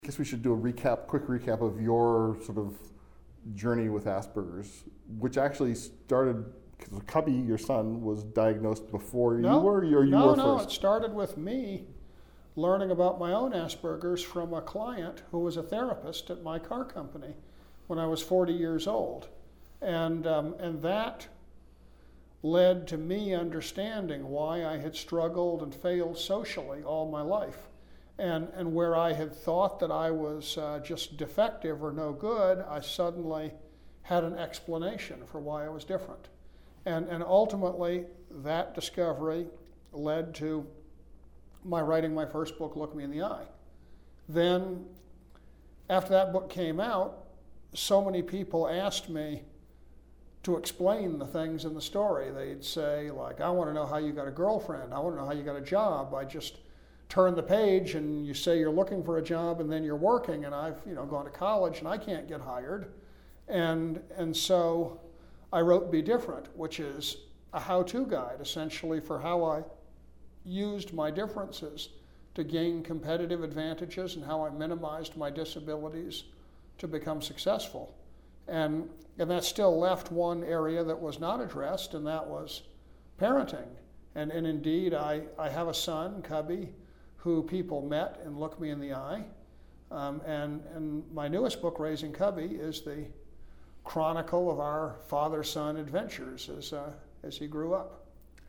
I guess we should do a quick recap of your sort of journey with Asperger's, which actually started because Cubby, your son, was diagnosed before you were, or you were first? No, it started with me learning about my own Asperger's from a client who was a therapist at my car company when I was 40 years old. And that led to me understanding why I had struggled and failed socially all my life. And where I had thought that I was just defective or no good, I suddenly had an explanation for why I was different. And ultimately, that discovery led to my writing my first book, Look Me in the Eye. Then, after that book came out, so many people asked me to explain the things in the story. They'd say, like, I want to know how you got a girlfriend. I want to know how you got a job. I just turn the page and you say you're looking for a job and then you're working, and I've gone to college and I can't get hired. And so I wrote Be Different, which is a how-to guide essentially for how I used my differences to gain competitive advantages and how I minimized my disabilities to become successful. And that still left one area that was not addressed, and that was parenting. And indeed, I have a son, Cubby, who people met and Look Me in the Eye. And my newest book, Raising Cubby, is the chronicle of our father-son adventures as he grew up.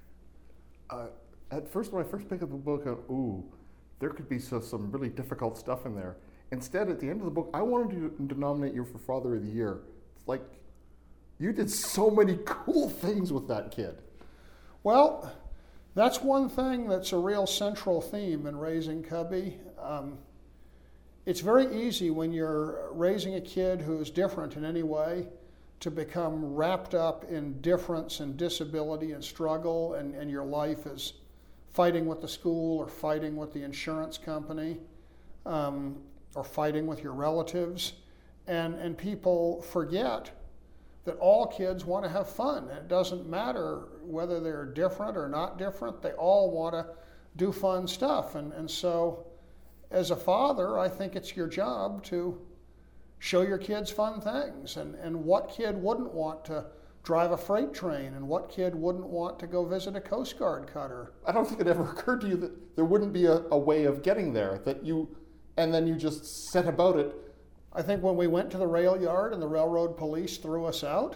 At first, when I first picked up the book, I thought, there could be some really difficult stuff in there. Instead, at the end of the book, I wanted to nominate you for Father of the Year. It's like, you did so many cool things with that kid. Well, that's one thing that's a real central theme in Raising Cubby. It's very easy when you're raising a kid who's different in any way to become wrapped up in difference and disability and struggle, and your life is fighting with the school or fighting with the insurance company or fighting with your relatives. And people forget that all kids want to have fun. It doesn't matter whether they're different or not different. They all want to do fun stuff. And so as a father, I think it's your job to show your kids fun things. And what kid wouldn't want to drive a freight train, and what kid wouldn't want to go visit a Coast Guard cutter? I don't think it ever occurred to you that there wouldn't be a way of getting there, and then you just set about it. I think when we went to the rail yard and the railroad police threw us out,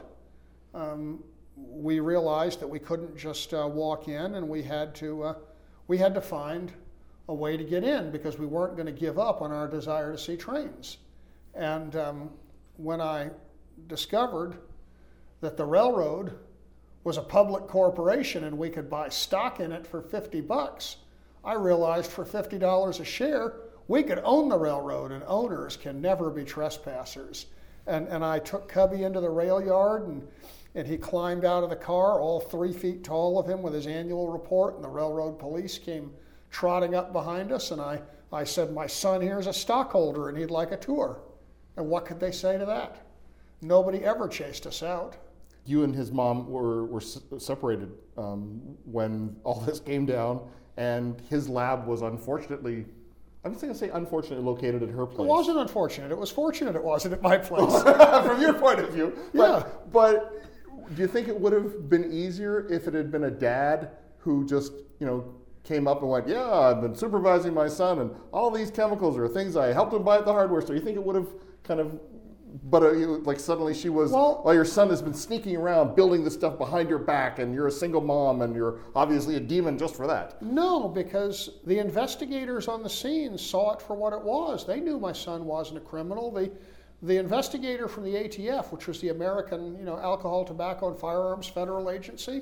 we realized that we couldn't just walk in, and we had to find a way to get in because we weren't going to give up on our desire to see trains. And when I discovered that the railroad was a public corporation and we could buy stock in it for $50, I realized for $50 a share, we could own the railroad, and owners can never be trespassers. And I took Cubby into the rail yard, and he climbed out of the car, all 3 feet tall of him with his annual report, and the railroad police came trotting up behind us, and I said, my son here's a stockholder and he'd like a tour. And what could they say to that? Nobody ever chased us out. You and his mom were separated when all this came down, and his lab was unfortunately, I'm just going to say unfortunately located at her place. It wasn't unfortunate. It was fortunate it wasn't at my place. From your point of view. Yeah. But do you think it would have been easier if it had been a dad who just, came up and went, yeah, I've been supervising my son, and all these chemicals are things I helped him buy at the hardware store? You think it would have kind of, like suddenly she was, well, your son has been sneaking around building this stuff behind your back, and you're a single mom, and you're obviously a demon just for that? No, because the investigators on the scene saw it for what it was. They knew my son wasn't a criminal. The investigator from the ATF, which was the American, Alcohol, Tobacco, and Firearms Federal Agency,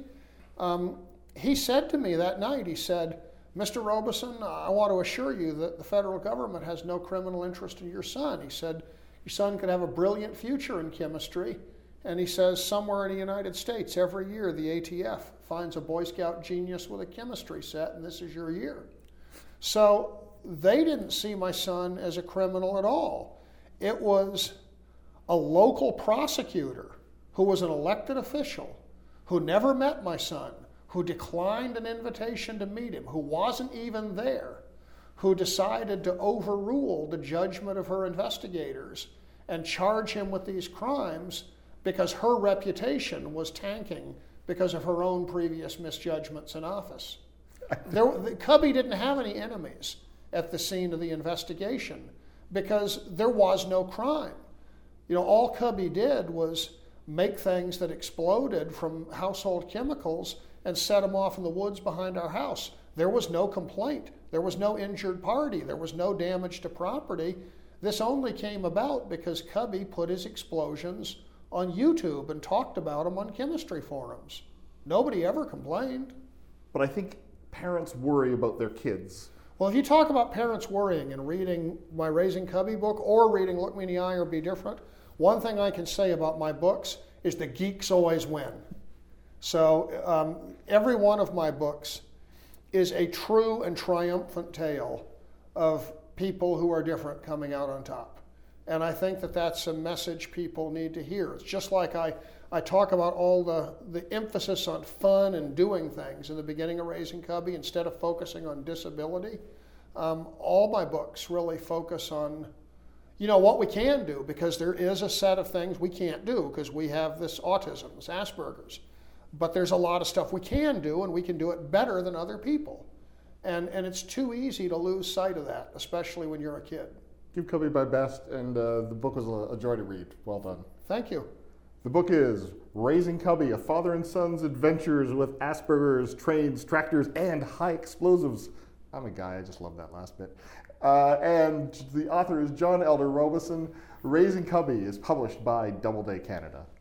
he said to me that night, he said, Mr. Robeson, I want to assure you that the federal government has no criminal interest in your son. He said, your son could have a brilliant future in chemistry. And he says, somewhere in the United States, every year the ATF finds a Boy Scout genius with a chemistry set, and this is your year. So they didn't see my son as a criminal at all. It was a local prosecutor who was an elected official who never met my son, who declined an invitation to meet him, who wasn't even there, who decided to overrule the judgment of her investigators and charge him with these crimes because her reputation was tanking because of her own previous misjudgments in office. Cubby didn't have any enemies at the scene of the investigation because there was no crime. All Cubby did was make things that exploded from household chemicals and set them off in the woods behind our house. There was no complaint. There was no injured party. There was no damage to property. This only came about because Cubby put his explosions on YouTube and talked about them on chemistry forums. Nobody ever complained. But I think parents worry about their kids. Well, if you talk about parents worrying and reading my Raising Cubby book or reading Look Me in the Eye or Be Different, one thing I can say about my books is the geeks always win. So every one of my books is a true and triumphant tale of people who are different coming out on top. And I think that that's a message people need to hear. It's just like I talk about all the emphasis on fun and doing things in the beginning of Raising Cubby instead of focusing on disability. All my books really focus on what we can do, because there is a set of things we can't do because we have this autism, this Asperger's. But there's a lot of stuff we can do, and we can do it better than other people. And it's too easy to lose sight of that, especially when you're a kid. Give Cubby my best, and the book was a joy to read. Well done. Thank you. The book is Raising Cubby, A Father and Son's Adventures with Asperger's, Trains, Tractors, and High Explosives. I'm a guy, I just love that last bit. And the author is John Elder Robeson. Raising Cubby is published by Doubleday Canada.